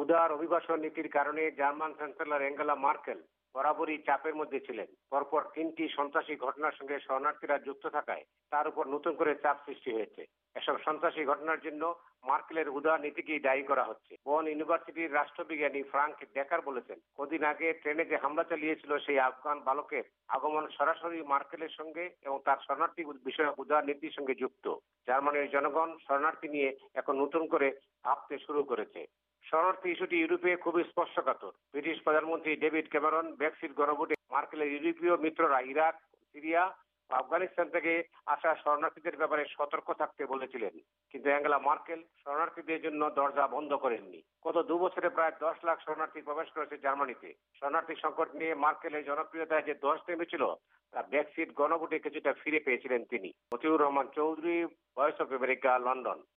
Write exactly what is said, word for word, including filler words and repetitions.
উদার অভিবাসন নীতির কারণে জার্মান চ্যান্সেলর অ্যাঙ্গেলা মার্কেল বরাবরই চাপের মধ্যে ছিলেন। পরপর তিনটি সন্ত্রাসী ঘটনার সঙ্গে শরণার্থীরা যুক্ত থাকায় তার উপর নতুন করে চাপ সৃষ্টি হয়েছে। এসব সন্ত্রাসী ঘটনার জন্য মার্কেলের উদার নীতিকেই দায়ী করা হচ্ছে। বন ইউনিভার্সিটির রাষ্ট্রবিজ্ঞানী ফ্রাঙ্ক ডেকার বলেছেন, কদিন আগে ট্রেনে যে হামলা চালিয়েছিল সেই আফগান বালকের আগমন সরাসরি মার্কেলের সঙ্গে এবং তার শরণার্থী বিষয়ক উদার নীতির সঙ্গে যুক্ত। জার্মানির জনগণ শরণার্থী নিয়ে এখন নতুন করে ভাবতে শুরু করেছে। শরণার্থী ইস্যুটি ইউরোপে খুবই স্পর্শকাতর। ব্রিটিশ প্রধানমন্ত্রী ডেভিড ক্যামেরন ব্রেক্সিট গণভোটে মার্কেলের ইউরোপীয় মিত্ররা ইরাক, সিরিয়া ও আফগানিস্তান থেকে আসা শরণার্থীদের ব্যাপারে সতর্ক থাকতে বলেছিলেন, কিন্তু অ্যাঙ্গেলা মার্কেল শরণার্থীদের জন্য দরজা বন্ধ করেননি। গত দু বছরে প্রায় দশ লাখ শরণার্থী প্রবেশ করেছে জার্মানিতে। শরণার্থী সংকট নিয়ে মার্কেলের জনপ্রিয়তায় যে ধস নেমেছিল তা ব্রেক্সিট গণভোটে কিছুটা ফিরে পেয়েছিলেন তিনি। Motiur Rahman Chowdhury, Voice of America, London.